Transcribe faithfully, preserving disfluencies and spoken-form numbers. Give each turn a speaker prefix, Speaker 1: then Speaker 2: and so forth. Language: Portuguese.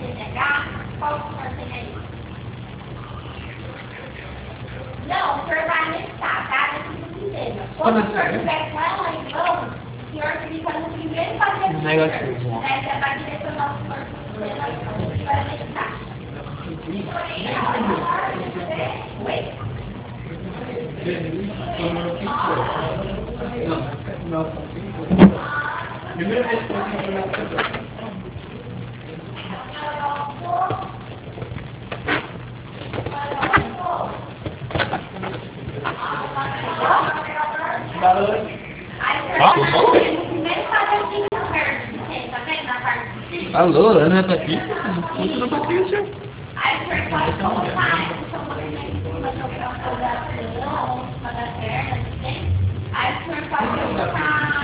Speaker 1: H, qual que o senhor tem aí? Não, o senhor vai anexar, tá? Nesse sistema. Quando o senhor tiver com ela em mão, o senhor clica no primeiro pagamento.
Speaker 2: Negativo.
Speaker 1: Né? Já vai direcionar o senhor para o sistema e vai anexar. Oi?
Speaker 2: Não. Primeiro resposta. Alô, Ana tá aqui? Não tá aqui, senhor.
Speaker 1: Aí o senhor pode colocar, então, por exemplo, uma programação da perna, da perna, aí o senhor pode colocar